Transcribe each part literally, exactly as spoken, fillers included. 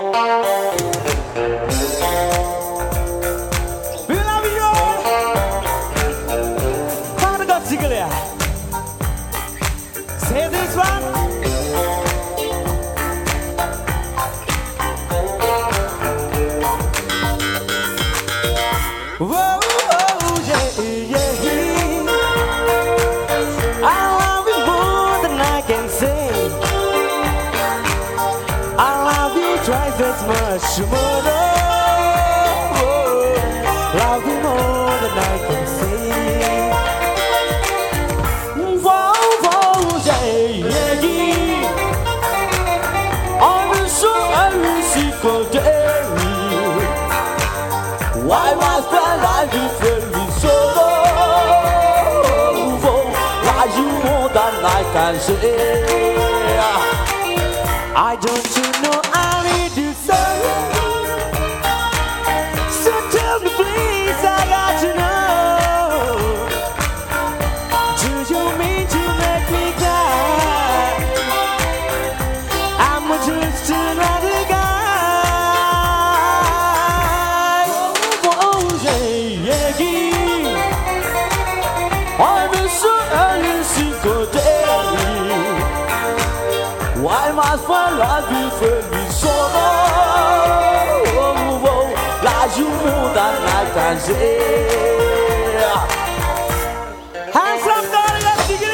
We love you all. Father God, sing it. Say this one. Whoa, oh, yeah, yeah, yeah. I love you more than I can say. I love you twice as much more. Oh, love you more than I can say. Whoa, whoa, yeah, yeah, yeah. I'm so every single day. Why must I lie to tell me so? Why you more than I can say? I don't you know I need you so. So tell me please, I got to know. Do you mean to make me cry? I'm just another guy. I'm so every single day. Why must my life be filled with sorrow? Like you more than I can say. Hands up, darling, let's sing it.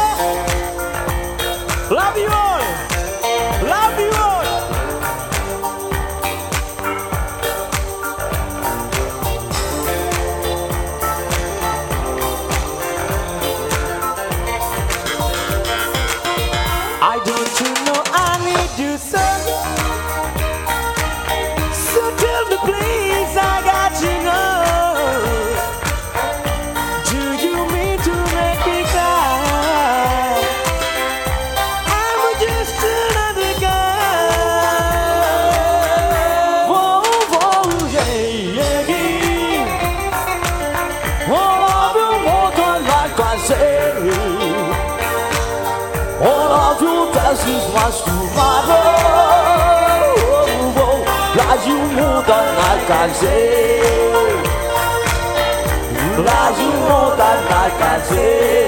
Love you all. Love you all. I don't you know I need you so. So tell me please, I got to know. Do you mean to make me cry? I'm just another guy. Whoa, whoa, yeah, yeah, yeah. All of you more than I can say. All of you best is much too much. Like you more than I can say. Like you more than I can say.